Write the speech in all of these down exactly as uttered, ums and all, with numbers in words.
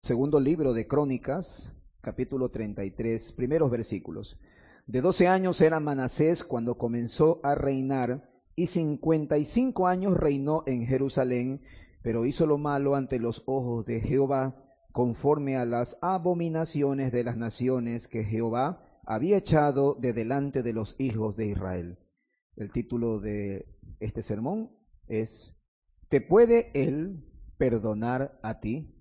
Segundo libro de Crónicas, capítulo treinta y tres, primeros versículos. De doce años era Manasés cuando comenzó a reinar, y cincuenta y cinco años reinó en Jerusalén, pero hizo lo malo ante los ojos de Jehová, conforme a las abominaciones de las naciones que Jehová había echado de delante de los hijos de Israel. El título de este sermón es: ¿te puede Él perdonar a ti?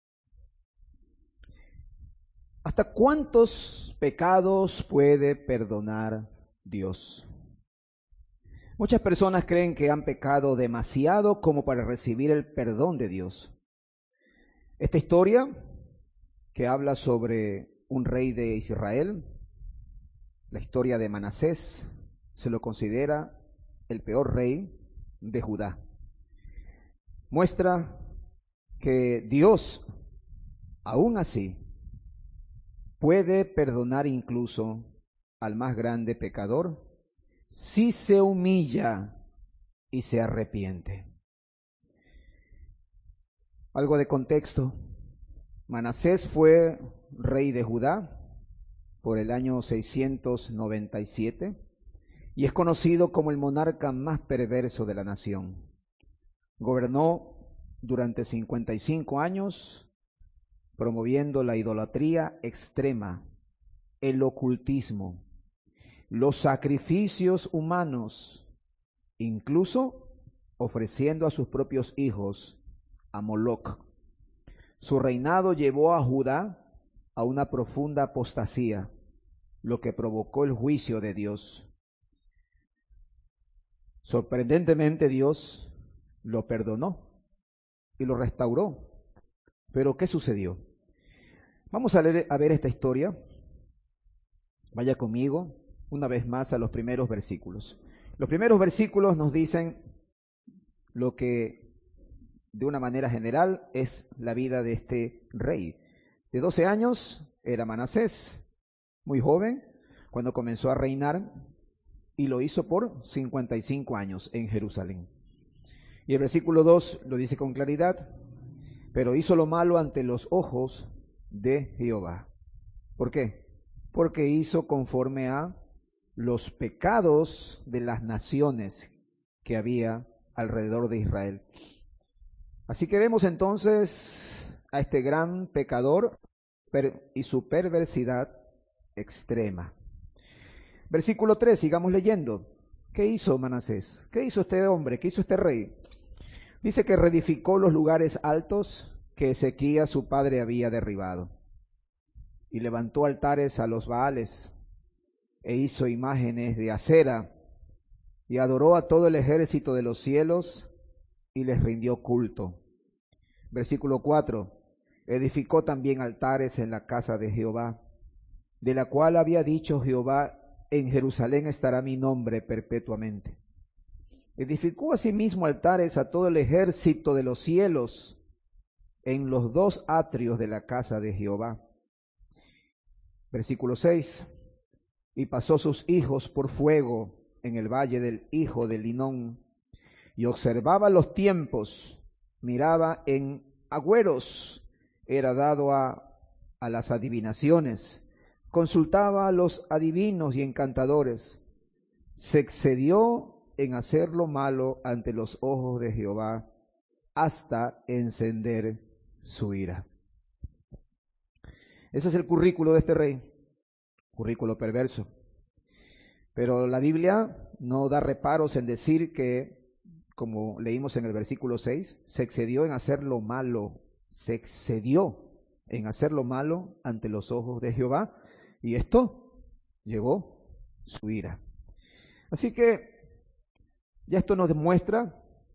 ¿Hasta cuántos pecados puede perdonar Dios? Muchas personas creen que han pecado demasiado como para recibir el perdón de Dios. Esta historia, que habla sobre un rey de Israel, la historia de Manasés, se lo considera el peor rey de Judá. Muestra que Dios, aún así, puede perdonar incluso al más grande pecador si se humilla y se arrepiente. Algo de contexto. Manasés fue rey de Judá por el año seiscientos noventa y siete y es conocido como el monarca más perverso de la nación. Gobernó durante cincuenta y cinco años, promoviendo la idolatría extrema, el ocultismo, los sacrificios humanos, incluso ofreciendo a sus propios hijos a Moloc. Su reinado llevó a Judá a una profunda apostasía, lo que provocó el juicio de Dios. Sorprendentemente, Dios lo perdonó y lo restauró. Pero ¿qué sucedió? Vamos a, leer, a ver esta historia. Vaya conmigo una vez más a los primeros versículos. Los primeros versículos nos dicen lo que de una manera general es la vida de este rey. De doce años era Manasés, muy joven, cuando comenzó a reinar, y lo hizo por cincuenta y cinco años en Jerusalén. Y el versículo dos lo dice con claridad: pero hizo lo malo ante los ojos de Jehová. ¿Por qué? Porque hizo conforme a los pecados de las naciones que había alrededor de Israel. Así que vemos entonces a este gran pecador y su perversidad extrema. Versículo tres, sigamos leyendo. ¿Qué hizo Manasés? ¿Qué hizo este hombre? ¿Qué hizo este rey? Dice que reedificó los lugares altos que Ezequías su padre había derribado, y levantó altares a los Baales, e hizo imágenes de acera, y adoró a todo el ejército de los cielos, y les rindió culto. Versículo cuatro, edificó también altares en la casa de Jehová, de la cual había dicho Jehová: en Jerusalén estará mi nombre perpetuamente. Edificó asimismo altares a todo el ejército de los cielos en los dos atrios de la casa de Jehová. Versículo seis. Y pasó sus hijos por fuego en el valle del hijo de Linón, y observaba los tiempos, miraba en agüeros, era dado a, a las adivinaciones, consultaba a los adivinos y encantadores, se excedió en hacer lo malo ante los ojos de Jehová, hasta encender su ira. Ese es el currículo de este rey, currículo perverso. Pero la Biblia no da reparos en decir que, como leímos en el versículo seis, se excedió en hacer lo malo, se excedió en hacer lo malo ante los ojos de Jehová, y esto llevó su ira. Así que ya esto nos demuestra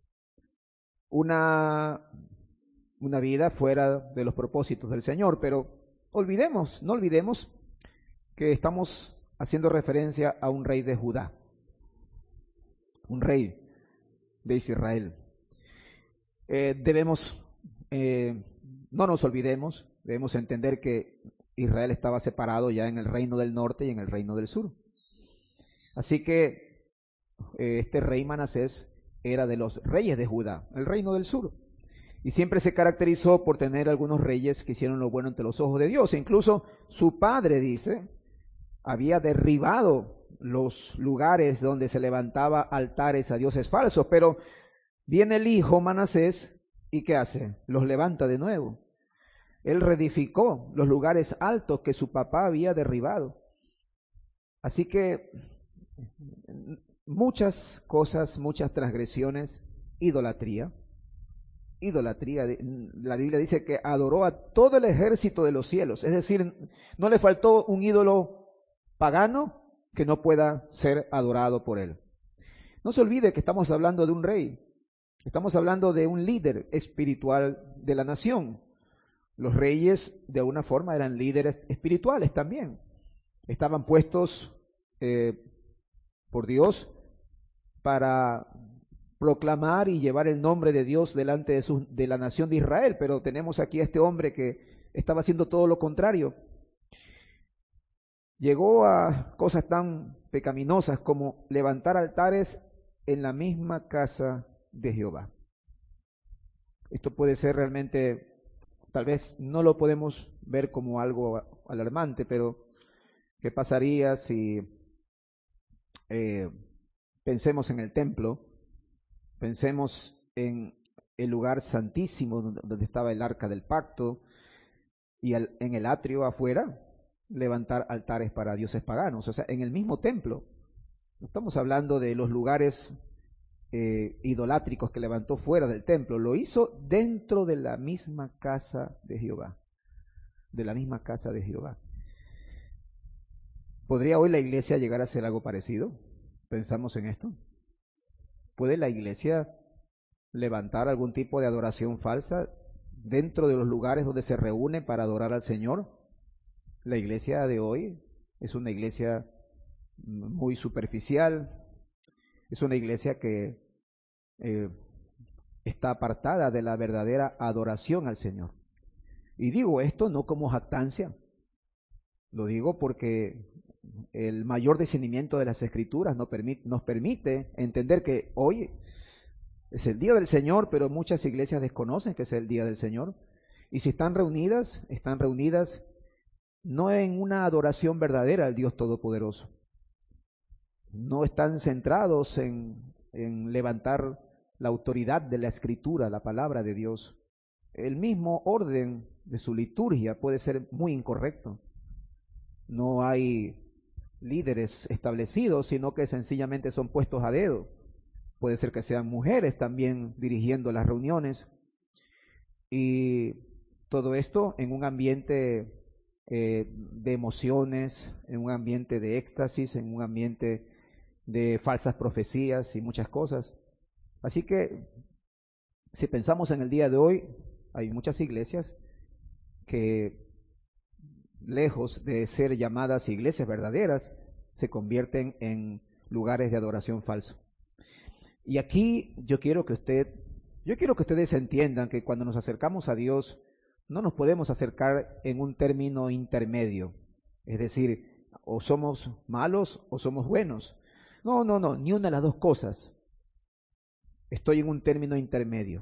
una, una vida fuera de los propósitos del Señor, pero olvidemos, no olvidemos que estamos haciendo referencia a un rey de Judá, un rey de Israel. Eh, debemos, eh, no nos olvidemos, debemos entender que Israel estaba separado ya en el reino del norte y en el reino del sur. Así que este rey Manasés era de los reyes de Judá, el reino del sur. Y siempre se caracterizó por tener algunos reyes que hicieron lo bueno ante los ojos de Dios. E incluso su padre, dice, había derribado los lugares donde se levantaba altares a dioses falsos. Pero viene el hijo Manasés y ¿qué hace? Los levanta de nuevo. Él reedificó los lugares altos que su papá había derribado. Así que muchas cosas, muchas transgresiones, idolatría. Idolatría. La Biblia dice que adoró a todo el ejército de los cielos. Es decir, no le faltó un ídolo pagano que no pueda ser adorado por él. No se olvide que estamos hablando de un rey. Estamos hablando de un líder espiritual de la nación. Los reyes, de alguna forma, eran líderes espirituales también. Estaban puestos eh, por Dios para proclamar y llevar el nombre de Dios delante de, su, de la nación de Israel. Pero tenemos aquí a este hombre que estaba haciendo todo lo contrario. Llegó a cosas tan pecaminosas como levantar altares en la misma casa de Jehová. Esto puede ser realmente... Tal vez no lo podemos ver como algo alarmante, pero ¿qué pasaría si eh, pensemos en el templo, pensemos en el lugar santísimo donde, donde estaba el arca del pacto y al, en el atrio afuera levantar altares para dioses paganos? O sea, en el mismo templo. No estamos hablando de los lugares Eh, idolátricos que levantó fuera del templo, lo hizo dentro de la misma casa de Jehová, de la misma casa de Jehová. ¿Podría hoy la iglesia llegar a hacer algo parecido? ¿Pensamos en esto? ¿Puede la iglesia levantar algún tipo de adoración falsa dentro de los lugares donde se reúne para adorar al Señor? La iglesia de hoy es una iglesia muy superficial. Es una iglesia que eh, está apartada de la verdadera adoración al Señor. Y digo esto no como jactancia, lo digo porque el mayor discernimiento de las Escrituras nos permite, nos permite entender que hoy es el día del Señor, pero muchas iglesias desconocen que es el día del Señor. Y si están reunidas, están reunidas no en una adoración verdadera al Dios Todopoderoso. No están centrados en, en levantar la autoridad de la Escritura, la palabra de Dios. El mismo orden de su liturgia puede ser muy incorrecto. No hay líderes establecidos, sino que sencillamente son puestos a dedo. Puede ser que sean mujeres también dirigiendo las reuniones. Y todo esto en un ambiente eh, de emociones, en un ambiente de éxtasis, en un ambiente de falsas profecías y muchas cosas. Así que si pensamos en el día de hoy, hay muchas iglesias que, lejos de ser llamadas iglesias verdaderas, se convierten en lugares de adoración falso. Y aquí yo quiero que usted, yo quiero que ustedes entiendan que cuando nos acercamos a Dios, no nos podemos acercar en un término intermedio. Es decir, o somos malos o somos buenos. No, no, no, ni una de las dos cosas. Estoy en un término intermedio.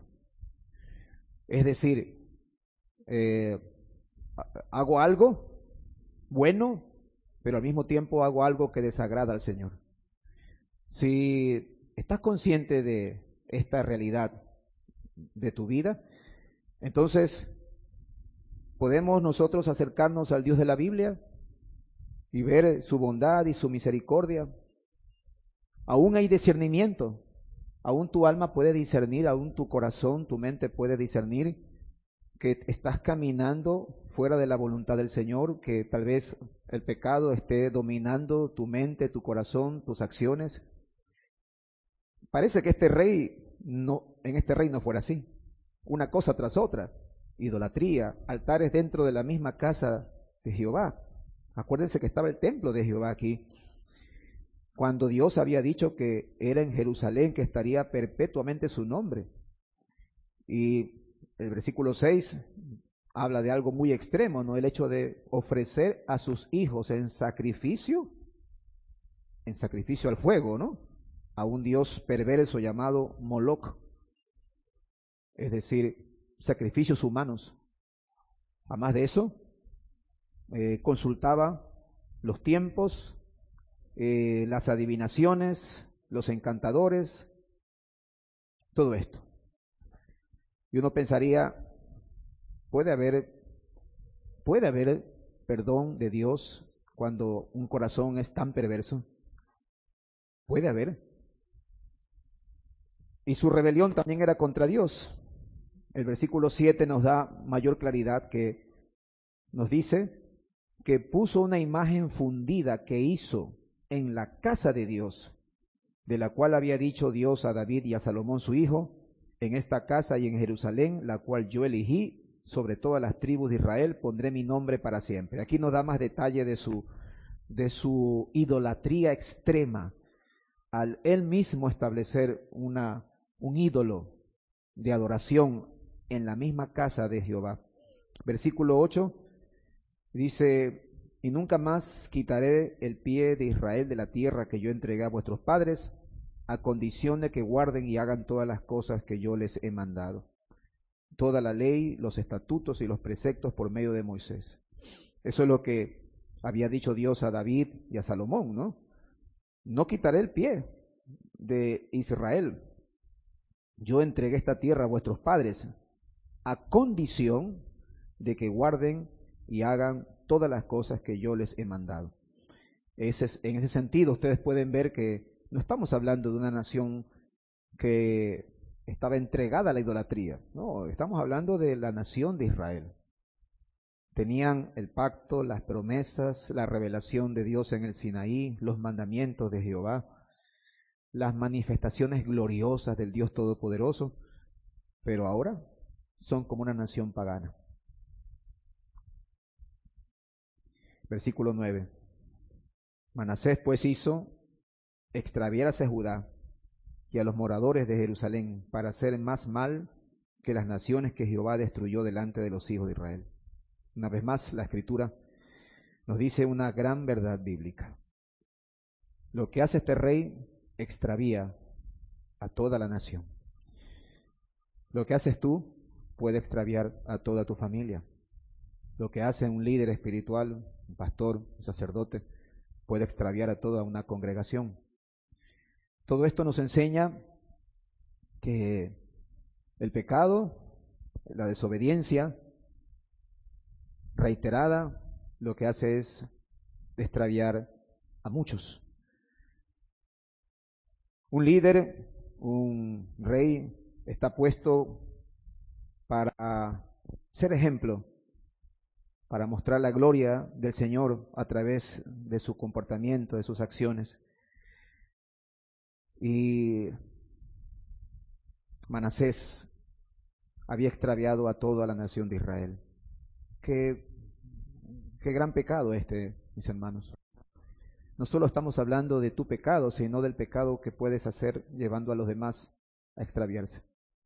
Es decir, eh, hago algo bueno, pero al mismo tiempo hago algo que desagrada al Señor. Si estás consciente de esta realidad de tu vida, entonces podemos nosotros acercarnos al Dios de la Biblia y ver su bondad y su misericordia. Aún hay discernimiento, aún tu alma puede discernir, aún tu corazón, tu mente puede discernir que estás caminando fuera de la voluntad del Señor, que tal vez el pecado esté dominando tu mente, tu corazón, tus acciones. Parece que este rey no, en este rey no fuera así, una cosa tras otra, idolatría, altares dentro de la misma casa de Jehová. Acuérdense que estaba el templo de Jehová aquí, cuando Dios había dicho que era en Jerusalén que estaría perpetuamente su nombre. Y el versículo seis habla de algo muy extremo, ¿no? El hecho de ofrecer a sus hijos en sacrificio, en sacrificio al fuego, ¿no? A un dios perverso llamado Moloc. Es decir, sacrificios humanos. Además de eso, eh, consultaba los tiempos, eh, las adivinaciones, los encantadores, todo esto. Y uno pensaría, puede haber, puede haber perdón de Dios cuando un corazón es tan perverso. Puede haber. Y su rebelión también era contra Dios. El versículo siete nos da mayor claridad, que nos dice que puso una imagen fundida que hizo en la casa de Dios, de la cual había dicho Dios a David y a Salomón su hijo: en esta casa y en Jerusalén, la cual yo elegí, sobre todas las tribus de Israel, pondré mi nombre para siempre. Aquí nos da más detalle de su, de su idolatría extrema, al él mismo establecer una, un ídolo de adoración en la misma casa de Jehová. Versículo ocho dice: y nunca más quitaré el pie de Israel de la tierra que yo entregué a vuestros padres, a condición de que guarden y hagan todas las cosas que yo les he mandado, toda la ley, los estatutos y los preceptos por medio de Moisés. Eso es lo que había dicho Dios a David y a Salomón, ¿no? No quitaré el pie de Israel. Yo entregué esta tierra a vuestros padres, a condición de que guarden y hagan todas las cosas que yo les he mandado. Ese es, en ese sentido, ustedes pueden ver que no estamos hablando de una nación que estaba entregada a la idolatría. No, estamos hablando de la nación de Israel. Tenían el pacto, las promesas, la revelación de Dios en el Sinaí, los mandamientos de Jehová, las manifestaciones gloriosas del Dios Todopoderoso, pero ahora son como una nación pagana. Versículo nueve. Manasés pues hizo extraviarse a Judá y a los moradores de Jerusalén para hacer más mal que las naciones que Jehová destruyó delante de los hijos de Israel. Una vez más, la Escritura nos dice una gran verdad bíblica. Lo que hace este rey extravía a toda la nación. Lo que haces tú puede extraviar a toda tu familia. Lo que hace un líder espiritual, un pastor, un sacerdote, puede extraviar a toda una congregación. Todo esto nos enseña que el pecado, la desobediencia reiterada, lo que hace es extraviar a muchos. Un líder, un rey, está puesto para ser ejemplo, para mostrar la gloria del Señor a través de su comportamiento, de sus acciones. Y Manasés había extraviado a toda la nación de Israel. Qué, qué gran pecado este, mis hermanos. No solo estamos hablando de tu pecado, sino del pecado que puedes hacer llevando a los demás a extraviarse.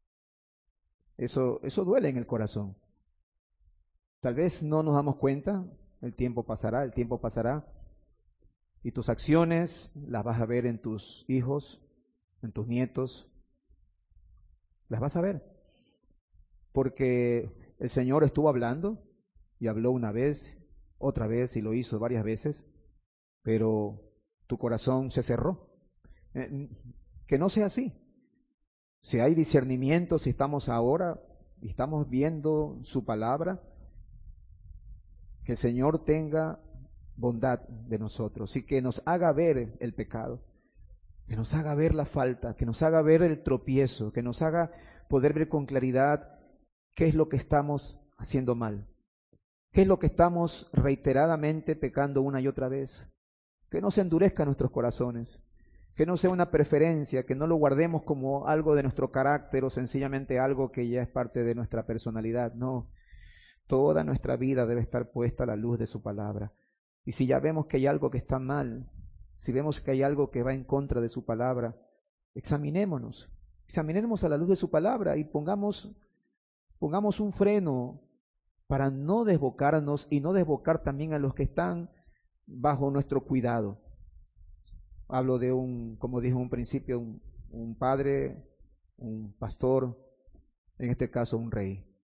Eso, eso duele en el corazón. Tal vez no nos damos cuenta, el tiempo pasará, el tiempo pasará, y tus acciones las vas a ver en tus hijos, en tus nietos, las vas a ver. Porque el Señor estuvo hablando, y habló una vez, otra vez, y lo hizo varias veces, pero tu corazón se cerró. Eh, que no sea así. Si hay discernimiento, si estamos ahora y estamos viendo su palabra, que el Señor tenga bondad de nosotros y que nos haga ver el pecado, que nos haga ver la falta, que nos haga ver el tropiezo, que nos haga poder ver con claridad qué es lo que estamos haciendo mal, qué es lo que estamos reiteradamente pecando una y otra vez. Que no se endurezcan nuestros corazones, que no sea una preferencia, que no lo guardemos como algo de nuestro carácter o sencillamente algo que ya es parte de nuestra personalidad. No, toda nuestra vida debe estar puesta a la luz de su palabra. Y si ya vemos que hay algo que está mal, si vemos que hay algo que va en contra de su palabra, examinémonos, examinemos a la luz de su palabra y pongamos, pongamos un freno para no desbocarnos y no desbocar también a los que están bajo nuestro cuidado. Hablo de un, como dije en un principio, un, un padre, un pastor, en este caso un rey.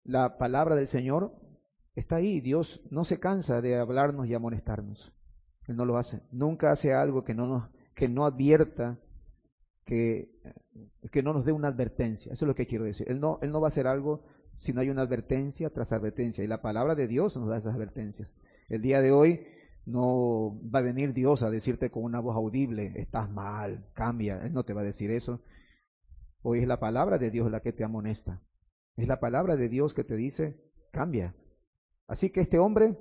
La palabra del Señor está ahí. Dios no se cansa de hablarnos y amonestarnos. Él no lo hace. Nunca hace algo que no nos, que no advierta, que, que no nos dé una advertencia. Eso es lo que quiero decir. Él no, él no va a hacer algo si no hay una advertencia tras advertencia. Y la palabra de Dios nos da esas advertencias. El día de hoy no va a venir Dios a decirte con una voz audible, estás mal, cambia. Él no te va a decir eso. Hoy es la palabra de Dios la que te amonesta. Es la palabra de Dios que te dice, cambia. Así que este hombre,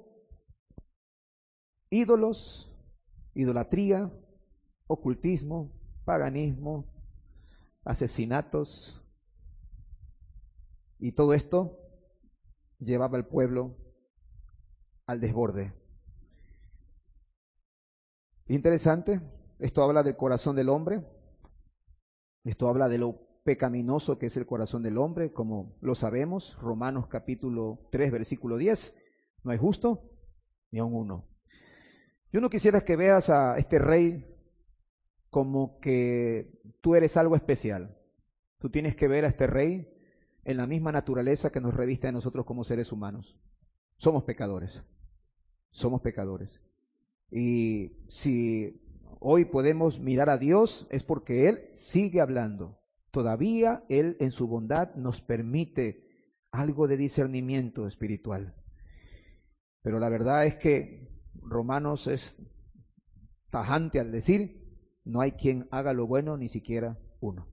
ídolos, idolatría, ocultismo, paganismo, asesinatos, y todo esto llevaba al pueblo al desborde. Interesante, esto habla del corazón del hombre, esto habla de lo pecaminoso que es el corazón del hombre, como lo sabemos, Romanos capítulo tres, versículo diez, no hay justo ni aun uno. Yo no quisiera que veas a este rey como que tú eres algo especial. Tú tienes que ver a este rey en la misma naturaleza que nos reviste a nosotros como seres humanos. Somos pecadores, somos pecadores. Y si hoy podemos mirar a Dios es porque Él sigue hablando. Todavía Él en su bondad nos permite algo de discernimiento espiritual. Pero la verdad es que Romanos es tajante al decir, no hay quien haga lo bueno, ni siquiera uno.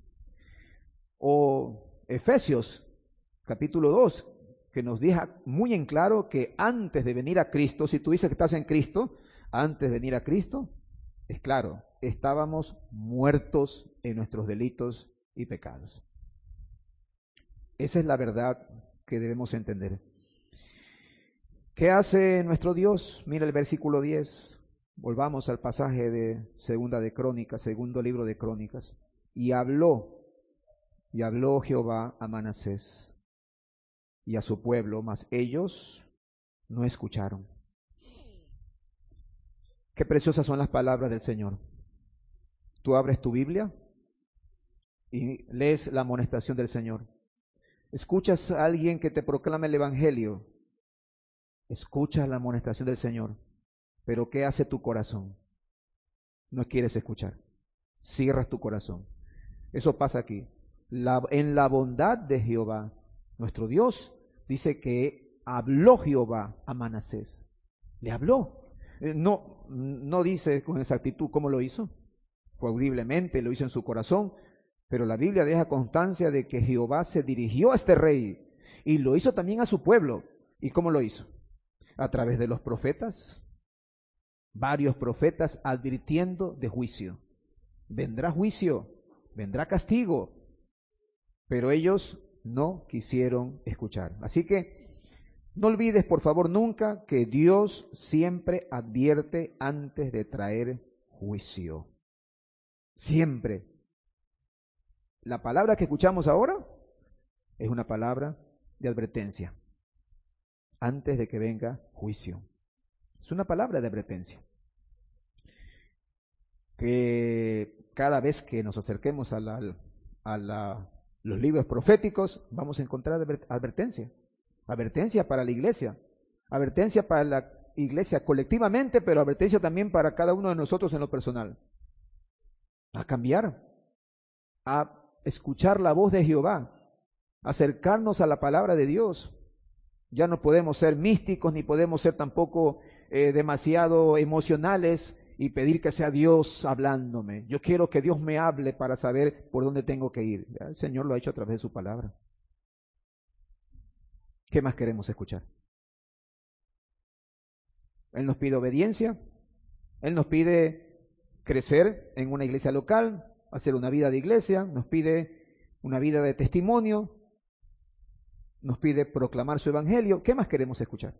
O Efesios capítulo dos, que nos deja muy en claro que antes de venir a Cristo, si tú dices que estás en Cristo, antes de venir a Cristo, es claro, estábamos muertos en nuestros delitos y pecados. Esa es la verdad que debemos entender. ¿Qué hace nuestro Dios? Mira el versículo diez. Volvamos al pasaje de Segunda de Crónicas, segundo libro de Crónicas. Y habló, y habló Jehová a Manasés y a su pueblo, mas ellos no escucharon. Qué preciosas son las palabras del Señor. Tú abres tu Biblia y lees la amonestación del Señor. Escuchas a alguien que te proclama el Evangelio. Escuchas la amonestación del Señor. Pero ¿qué hace tu corazón? No quieres escuchar. Cierras tu corazón. Eso pasa aquí. La, en la bondad de Jehová, nuestro Dios, dice que habló Jehová a Manasés. Le habló. No, no dice con exactitud cómo lo hizo. Fue audiblemente, lo hizo en su corazón. Pero la Biblia deja constancia de que Jehová se dirigió a este rey y lo hizo también a su pueblo. ¿Y cómo lo hizo? A través de los profetas, varios profetas advirtiendo de juicio. Vendrá juicio, vendrá castigo, pero ellos no quisieron escuchar. Así que no olvides, por favor, nunca que Dios siempre advierte antes de traer juicio. Siempre. La palabra que escuchamos ahora es una palabra de advertencia antes de que venga juicio. Es una palabra de advertencia. Que cada vez que nos acerquemos a, la, a la, los libros proféticos vamos a encontrar advertencia. Advertencia para la iglesia. Advertencia para la iglesia colectivamente, pero advertencia también para cada uno de nosotros en lo personal. A cambiar. A escuchar la voz de Jehová. Acercarnos a la palabra de Dios. Ya no podemos ser místicos ni podemos ser tampoco eh, demasiado emocionales y pedir que sea Dios hablándome. Yo quiero que Dios me hable para saber por dónde tengo que ir. Ya el Señor lo ha hecho a través de su palabra. ¿Qué más queremos escuchar? Él nos pide obediencia. Él nos pide crecer en una iglesia local, hacer una vida de iglesia. Nos pide una vida de testimonio. Nos pide proclamar su evangelio. ¿Qué más queremos escuchar?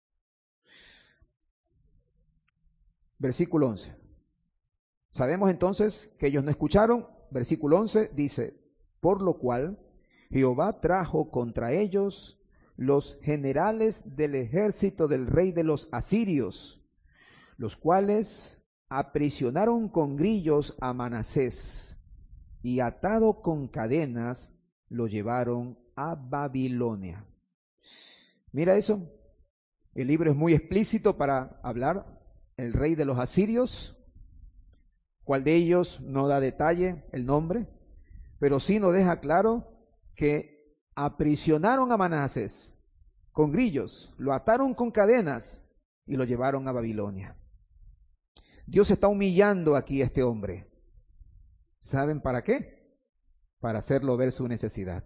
Versículo once. Sabemos entonces que ellos no escucharon. Versículo once dice, por lo cual Jehová trajo contra ellos los generales del ejército del rey de los asirios, los cuales aprisionaron con grillos a Manasés y atado con cadenas lo llevaron a Babilonia. Mira eso. El libro es muy explícito para hablar. El rey de los asirios, cuál de ellos no da detalle, el nombre, pero sí nos deja claro que aprisionaron a Manasés con grillos, lo ataron con cadenas y lo llevaron a Babilonia. Dios está humillando aquí a este hombre. ¿Saben para qué? Para hacerlo ver su necesidad.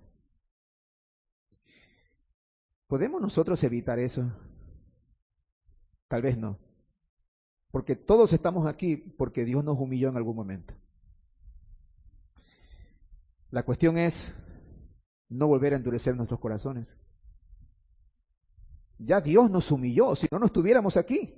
¿Podemos nosotros evitar eso? Tal vez no. Porque todos estamos aquí porque Dios nos humilló en algún momento. La cuestión es no volver a endurecer nuestros corazones. Ya Dios nos humilló, si no, no estuviéramos aquí.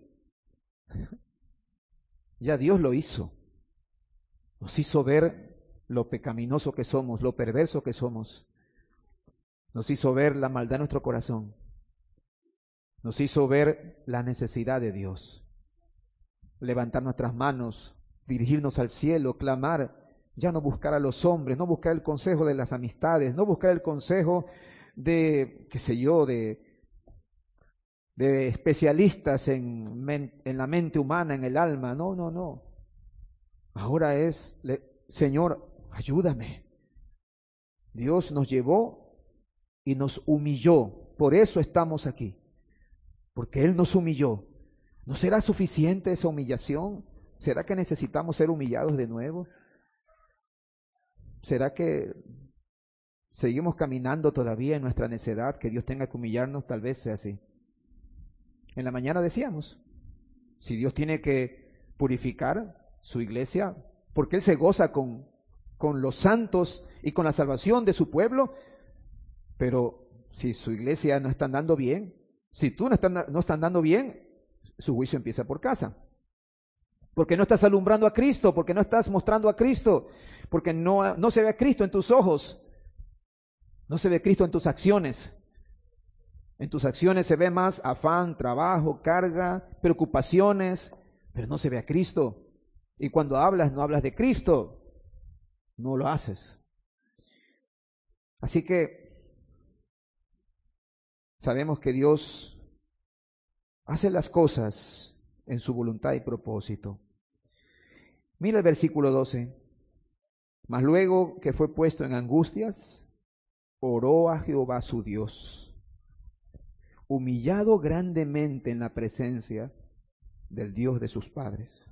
Ya Dios lo hizo. Nos hizo ver lo pecaminoso que somos, lo perverso que somos. Nos hizo ver la maldad de nuestro corazón. Nos hizo ver la necesidad de Dios. Levantar nuestras manos, dirigirnos al cielo, clamar, ya no buscar a los hombres, no buscar el consejo de las amistades, no buscar el consejo de, qué sé yo, de, de especialistas en, men, en la mente humana, en el alma. No, no, no. Ahora es, le, Señor, ayúdame. Dios nos llevó y nos humilló. Por eso estamos aquí. Porque Él nos humilló. ¿No será suficiente esa humillación? ¿Será que necesitamos ser humillados de nuevo? ¿Será que seguimos caminando todavía en nuestra necedad, que Dios tenga que humillarnos? Tal vez sea así. En la mañana decíamos, si Dios tiene que purificar su iglesia, porque Él se goza con, con los santos y con la salvación de su pueblo, pero si su iglesia no está andando bien, si tú no estás no está andando bien, su juicio empieza por casa. Porque no estás alumbrando a Cristo, porque no estás mostrando a Cristo, porque no, no se ve a Cristo en tus ojos, no se ve Cristo en tus acciones. En tus acciones se ve más afán, trabajo, carga, preocupaciones, pero no se ve a Cristo. Y cuando hablas, no hablas de Cristo, no lo haces. Así que sabemos que Dios hace las cosas en su voluntad y propósito. Mira el versículo doce. Mas luego que fue puesto en angustias, oró a Jehová su Dios, humillado grandemente en la presencia del Dios de sus padres.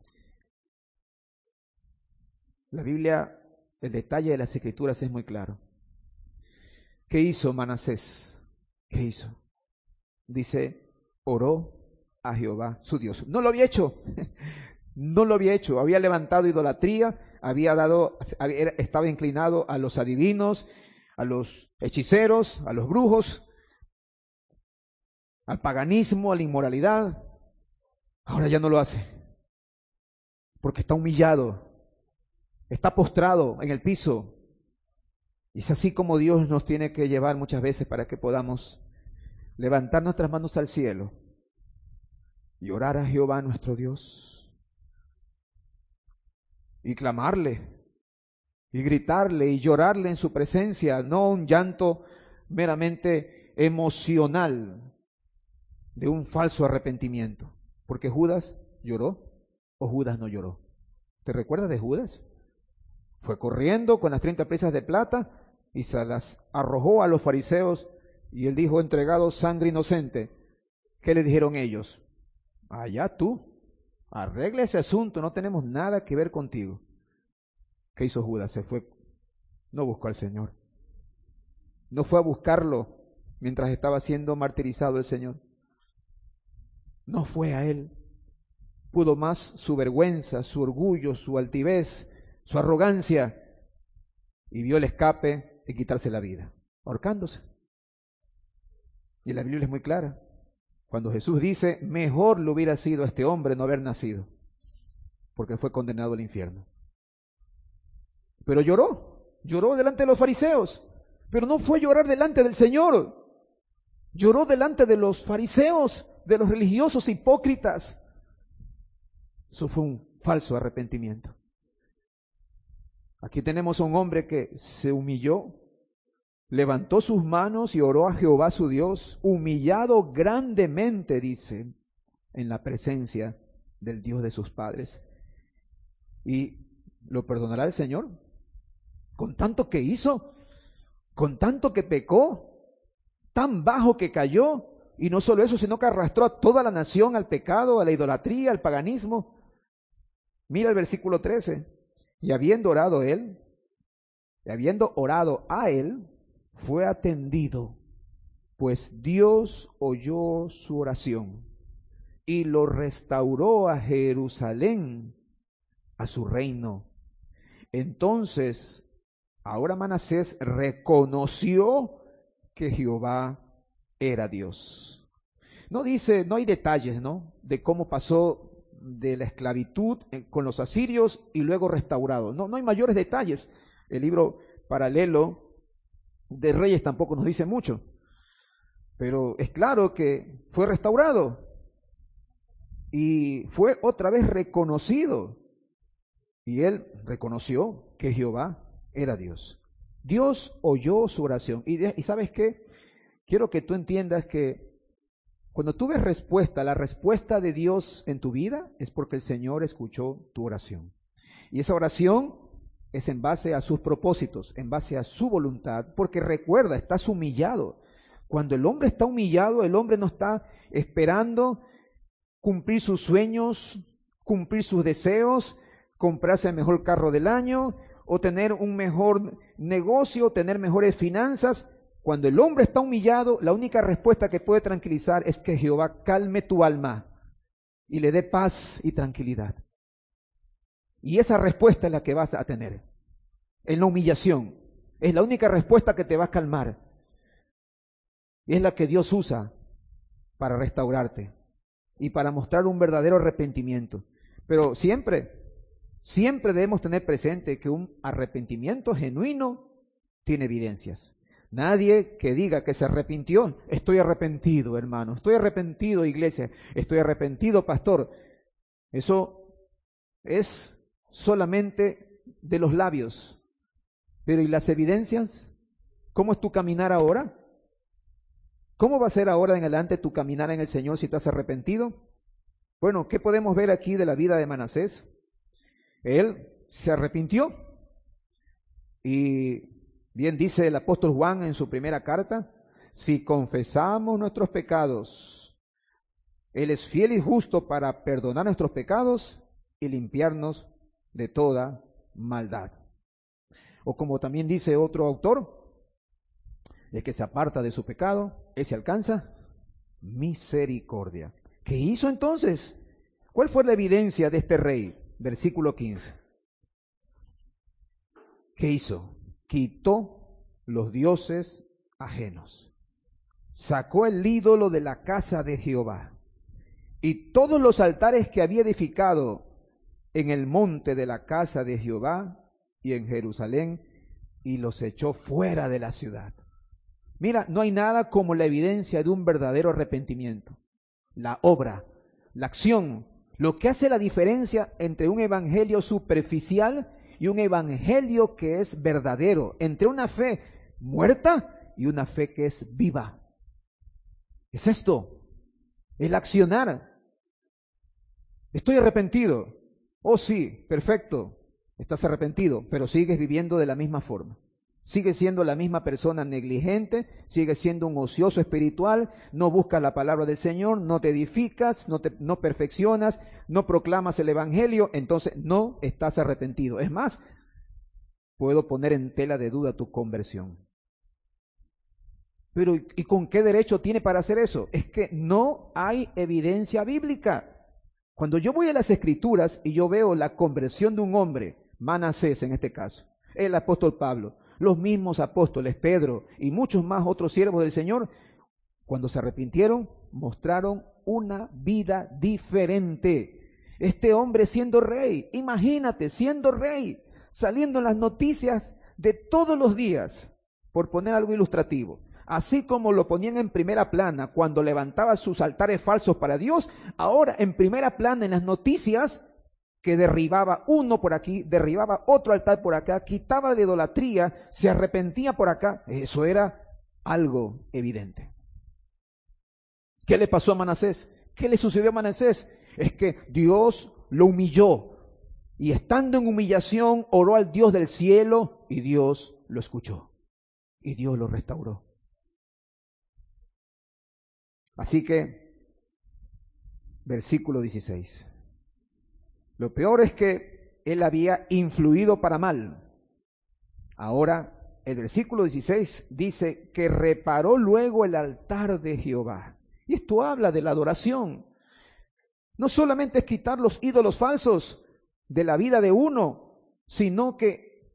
La Biblia, el detalle de las Escrituras es muy claro. ¿Qué hizo Manasés? ¿Qué hizo? Dice, oró a Jehová su Dios. No lo había hecho, no lo había hecho. Había levantado idolatría, había dado, estaba inclinado a los adivinos, a los hechiceros, a los brujos, al paganismo, a la inmoralidad. Ahora ya no lo hace, porque está humillado, está postrado en el piso. Y es así como Dios nos tiene que llevar muchas veces para que podamos levantar nuestras manos al cielo y orar a Jehová nuestro Dios y clamarle y gritarle y llorarle en su presencia, no un llanto meramente emocional de un falso arrepentimiento, porque Judas lloró o Judas no lloró. ¿Te recuerdas de Judas? Fue corriendo con las treinta piezas de plata y se las arrojó a los fariseos y él dijo, entregado sangre inocente. ¿Qué le dijeron ellos? Allá tú, arregla ese asunto, no tenemos nada que ver contigo. ¿Qué hizo Judas? Se fue, no buscó al Señor. No fue a buscarlo mientras estaba siendo martirizado el Señor. No fue a él. Pudo más su vergüenza, su orgullo, su altivez, su arrogancia, y vio el escape de quitarse la vida, ahorcándose. Y la Biblia es muy clara. Cuando Jesús dice, mejor le hubiera sido a este hombre no haber nacido, porque fue condenado al infierno. Pero lloró, lloró delante de los fariseos, pero no fue llorar delante del Señor. Lloró delante de los fariseos, de los religiosos hipócritas. Eso fue un falso arrepentimiento. Aquí tenemos a un hombre que se humilló levantó sus manos y oró a Jehová su Dios, humillado grandemente, dice, en la presencia del Dios de sus padres. ¿Y lo perdonará el Señor? Con tanto que hizo, con tanto que pecó, tan bajo que cayó, y no solo eso, sino que arrastró a toda la nación al pecado, a la idolatría, al paganismo. Mira el versículo trece. Y habiendo orado él, y habiendo orado a él, fue atendido, pues Dios oyó su oración y lo restauró a Jerusalén, a su reino. Entonces, ahora Manasés reconoció que Jehová era Dios. No dice, no hay detalles, ¿no?, de cómo pasó de la esclavitud con los asirios y luego restaurado. No, no hay mayores detalles. El libro paralelo de Reyes tampoco nos dice mucho. Pero es claro que fue restaurado y fue otra vez reconocido. Y él reconoció que Jehová era Dios. Dios oyó su oración. Y, de, y ¿sabes qué? Quiero que tú entiendas que cuando tú ves respuesta, la respuesta de Dios en tu vida es porque el Señor escuchó tu oración. Y esa oración es en base a sus propósitos, en base a su voluntad, porque recuerda, estás humillado. Cuando el hombre está humillado, el hombre no está esperando cumplir sus sueños, cumplir sus deseos, comprarse el mejor carro del año o tener un mejor negocio, tener mejores finanzas. Cuando el hombre está humillado, la única respuesta que puede tranquilizar es que Jehová calme tu alma y le dé paz y tranquilidad. Y esa respuesta es la que vas a tener en la humillación. Es la única respuesta que te va a calmar. Y es la que Dios usa para restaurarte y para mostrar un verdadero arrepentimiento. Pero siempre, siempre debemos tener presente que un arrepentimiento genuino tiene evidencias. Nadie que diga que se arrepintió, estoy arrepentido, hermano, estoy arrepentido, iglesia, estoy arrepentido, pastor. Eso es solamente de los labios. Pero ¿y las evidencias? ¿Cómo es tu caminar ahora? ¿Cómo va a ser ahora en adelante tu caminar en el Señor si estás arrepentido? Bueno, ¿qué podemos ver aquí de la vida de Manasés? Él se arrepintió y bien dice el apóstol Juan en su primera carta, si confesamos nuestros pecados, Él es fiel y justo para perdonar nuestros pecados y limpiarnos de toda maldad. O como también dice otro autor, el que se aparta de su pecado, ese alcanza misericordia. ¿Qué hizo entonces? ¿Cuál fue la evidencia de este rey? Versículo quince. ¿Qué hizo? Quitó los dioses ajenos, sacó el ídolo de la casa de Jehová y todos los altares que había edificado en el monte de la casa de Jehová y en Jerusalén, y los echó fuera de la ciudad. Mira, no hay nada como la evidencia de un verdadero arrepentimiento. La obra, la acción, lo que hace la diferencia entre un evangelio superficial y un evangelio que es verdadero, entre una fe muerta y una fe que es viva. Es esto, el accionar. Estoy arrepentido. Oh sí, perfecto, estás arrepentido, pero sigues viviendo de la misma forma. Sigues siendo la misma persona negligente, sigues siendo un ocioso espiritual, no buscas la palabra del Señor, no te edificas, no, te, no perfeccionas, no proclamas el evangelio, entonces no estás arrepentido. Es más, puedo poner en tela de duda tu conversión. Pero ¿y con qué derecho tiene para hacer eso? Es que no hay evidencia bíblica. Cuando yo voy a las Escrituras y yo veo la conversión de un hombre, Manasés en este caso, el apóstol Pablo, los mismos apóstoles, Pedro y muchos más otros siervos del Señor, cuando se arrepintieron, mostraron una vida diferente. Este hombre siendo rey, imagínate, siendo rey, saliendo en las noticias de todos los días, por poner algo ilustrativo. Así como lo ponían en primera plana cuando levantaba sus altares falsos para Dios, ahora en primera plana en las noticias que derribaba uno por aquí, derribaba otro altar por acá, quitaba de idolatría, se arrepentía por acá. Eso era algo evidente. ¿Qué le pasó a Manasés? ¿Qué le sucedió a Manasés? Es que Dios lo humilló y estando en humillación oró al Dios del cielo y Dios lo escuchó y Dios lo restauró. Así que, versículo dieciséis. Lo peor es que él había influido para mal. Ahora, el versículo dieciséis dice que reparó luego el altar de Jehová. Y esto habla de la adoración. No solamente es quitar los ídolos falsos de la vida de uno, sino que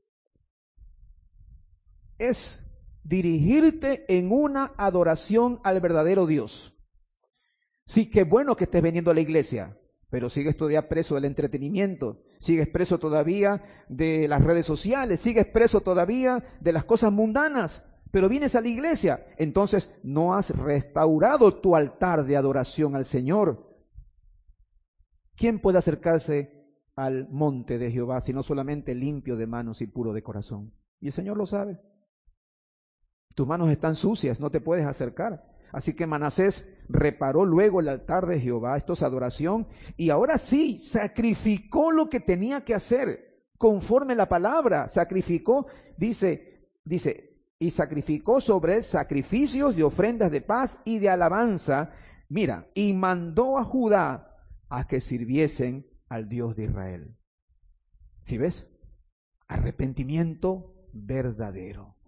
es dirigirte en una adoración al verdadero Dios. Sí, qué bueno que estés viniendo a la iglesia, pero sigues todavía preso del entretenimiento, sigues preso todavía de las redes sociales, sigues preso todavía de las cosas mundanas, pero vienes a la iglesia, entonces no has restaurado tu altar de adoración al Señor. ¿Quién puede acercarse al monte de Jehová sino solamente limpio de manos y puro de corazón? Y el Señor lo sabe. Tus manos están sucias, no te puedes acercar. Así que Manasés reparó luego el altar de Jehová, esto es adoración, y ahora sí, sacrificó lo que tenía que hacer, conforme la palabra, sacrificó, dice, dice, y sacrificó sobre él sacrificios y ofrendas de paz y de alabanza, mira, y mandó a Judá a que sirviesen al Dios de Israel. ¿Sí ves? Arrepentimiento verdadero.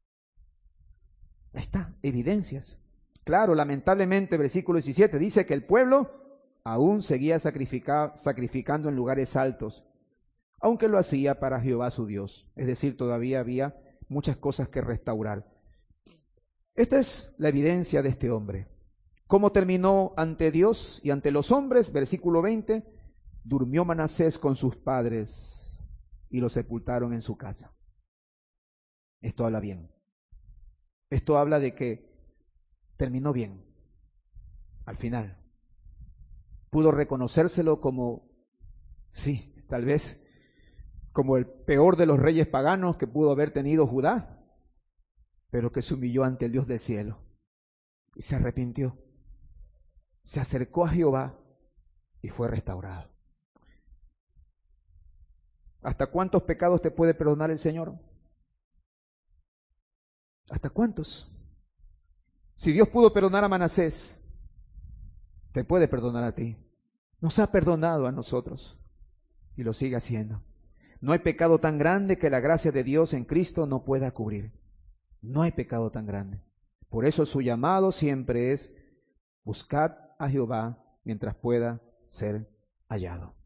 Ahí está, evidencias. Claro, lamentablemente, versículo diecisiete dice que el pueblo aún seguía sacrificando en lugares altos, aunque lo hacía para Jehová su Dios. Es decir, todavía había muchas cosas que restaurar. Esta es la evidencia de este hombre. ¿Cómo terminó ante Dios y ante los hombres? Versículo veinte, durmió Manasés con sus padres y lo sepultaron en su casa. Esto habla bien. Esto habla de que terminó bien, al final. Pudo reconocérselo como, sí, tal vez como el peor de los reyes paganos que pudo haber tenido Judá, pero que se humilló ante el Dios del cielo y se arrepintió. Se acercó a Jehová y fue restaurado. ¿Hasta cuántos pecados te puede perdonar el Señor? ¿Hasta cuántos? Si Dios pudo perdonar a Manasés, te puede perdonar a ti. Nos ha perdonado a nosotros y lo sigue haciendo. No hay pecado tan grande que la gracia de Dios en Cristo no pueda cubrir. No hay pecado tan grande. Por eso su llamado siempre es: buscad a Jehová mientras pueda ser hallado.